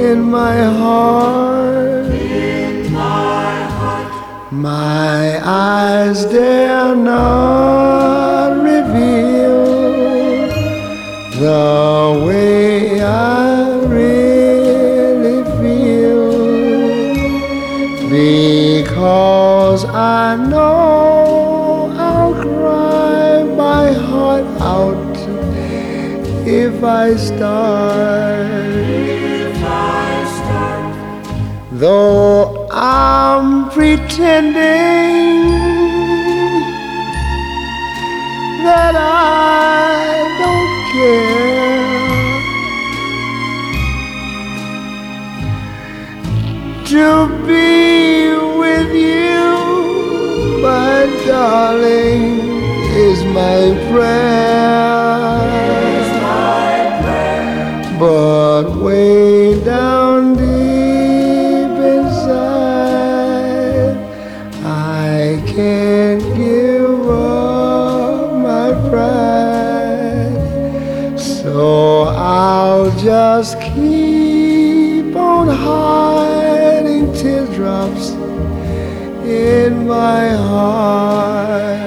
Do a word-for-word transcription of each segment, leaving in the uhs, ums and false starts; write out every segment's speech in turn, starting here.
in my heart. In my heart, My eyes dare not reveal the way I really feel, because I know I'll cry my heart out if I start. if I start, Though I'm pretending that I don't care, to be with you, my darling, is my prayer. is my prayer. But way down deep inside, I can't give up my pride. So I'll just keep on hiding teardrops in my heart.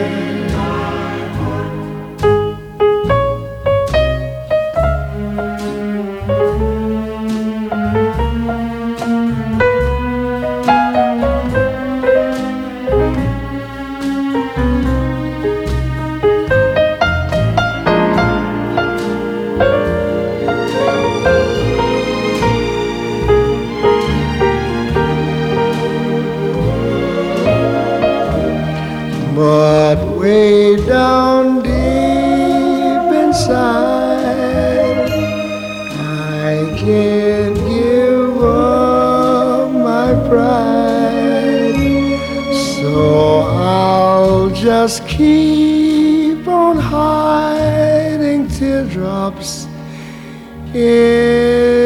But way down deep inside, I can't give up my pride. So I'll just keep on hiding teardrops in